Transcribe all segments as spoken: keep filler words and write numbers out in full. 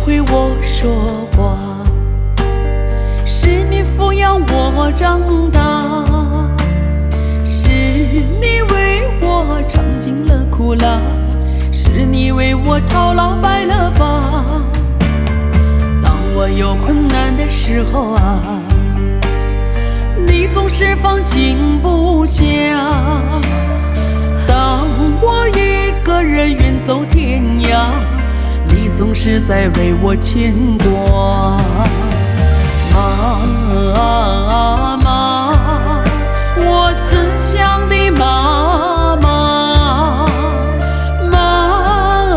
会我说话，是你抚养我长大，是你为我尝尽了苦辣，是你为我操劳白了发。当我有困难的时候啊，你总是放心不下。当我一个人远走天涯，你总是在为我牵挂。妈妈，我慈祥的妈妈，妈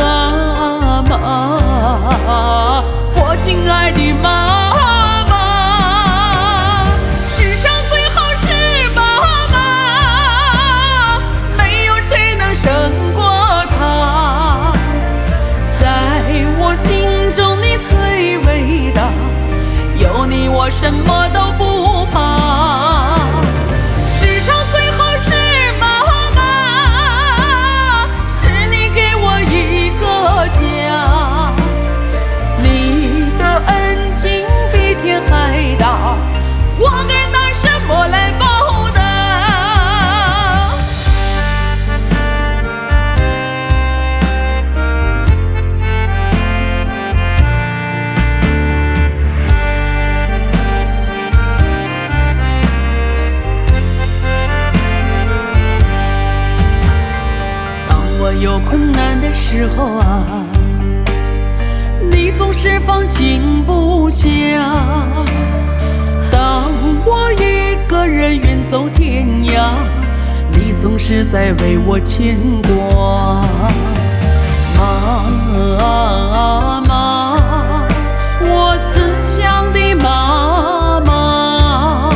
妈，我亲爱的妈妈，世上最好是妈妈，没有谁能胜过她。在我心中你最伟大，有你我什么都不怕。世上最好是妈妈，是你给我一个家，你的恩情比天还大，我该拿什么来报答？有困难的时候啊，你总是放心不下。当我一个人远走天涯，你总是在为我牵挂。妈妈，我慈祥的妈妈，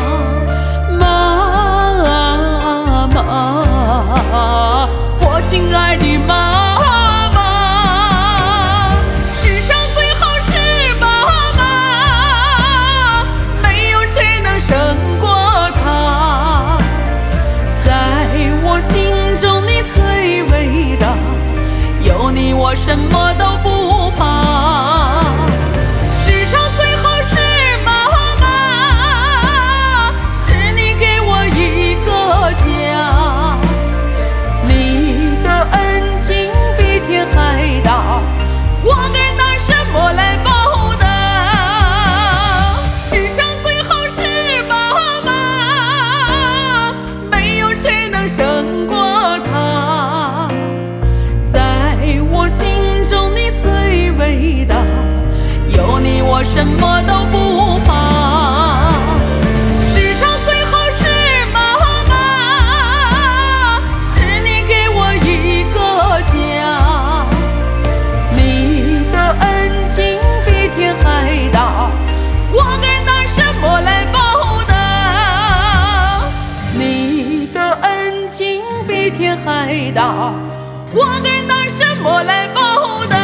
妈妈，我亲爱的妈妈，世上最好是妈妈，没有谁能胜过她。在我心中你最伟大，有你我什么都不怕。世上最好是妈妈，是你给我一个家，你的恩情比天还大，我该拿什么来报答？世上最好是妈妈，没有谁能胜过她。在我心中你最伟大，有你我什么都不怕。世上最好是妈妈，是你给我一个家，你的恩情比天还大，我该拿什么来报答？你的恩情比天还大，我该拿什么来报答？